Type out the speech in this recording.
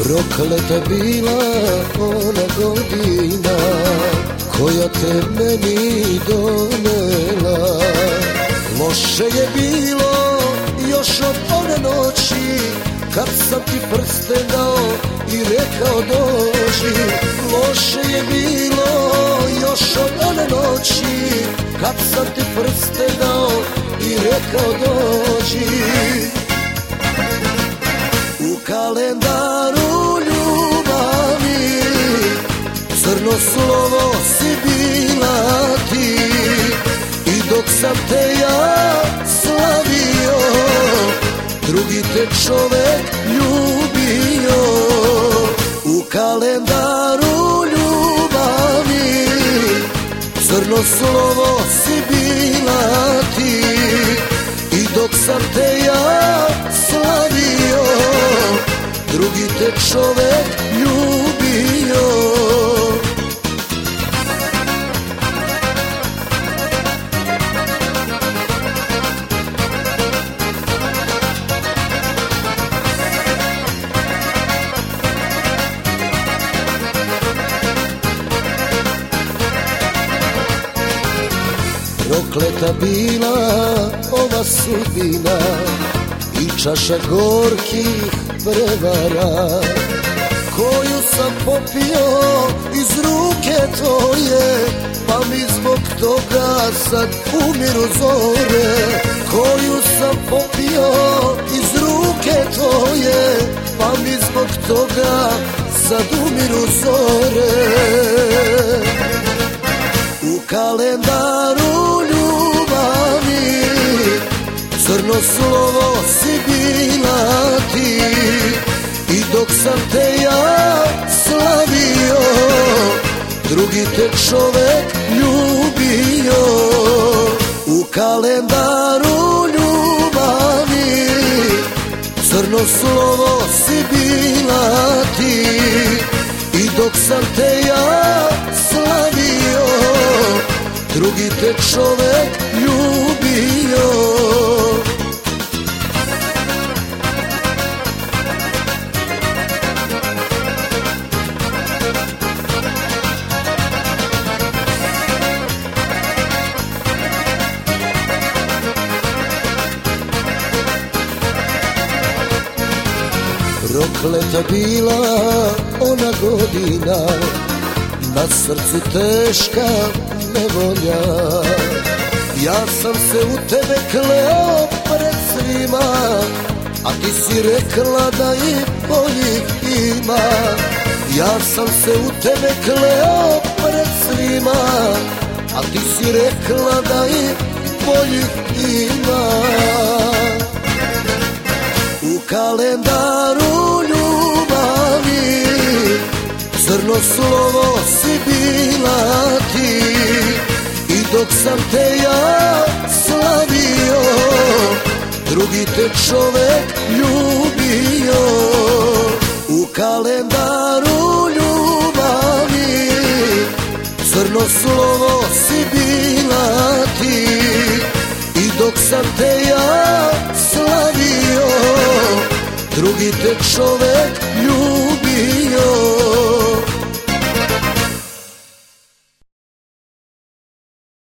Prokleta bila ona godina koja te meni donela. Loše je bilo još od one noći kad sam ti prsten dao i rekao dođi. Loše je bilo još od one noći kad sam ti prsten dao i rekao dođi. U kalendaru ljubavi crno slovo si bila ti, i dok sam te ja slavio drugi te čovek ljubio. U kalendaru ljubavi crno slovo si bila ti, i dok sam te ja slavio drugi te čovek ljubio. Prokleta bila ova sudbina i čaša gorkih prevara koju sam popio iz ruke tvoje, pa mi zbog toga sad umiru zore. Koju sam popio iz ruke tvoje, pa mi zbog toga sad umiru zore. U kalendaru ljubavi crno slovo si bila ti, i dok sam te ja slavio drugi te čovek ljubio. U kalendaru ljubavi crno slovo si bila ti, i dok sam te ja slavio drugi te čovek ljubio. Prokleta bila ona godina, na srcu teška nevolja. Ja sam se u tebe kleo pred svima, a ti si rekla da i boljih ima. Ja sam se u tebe kleo pred svima, a ti si rekla da i boljih ima. U kalendaru ljubavi crno slovo si bila ti, i dok sam te ja slavio drugi te čovek ljubio. U kalendaru ljubavi crno slovo si bila ti, i dok sam te ja slavio drugi te čovek ljubio.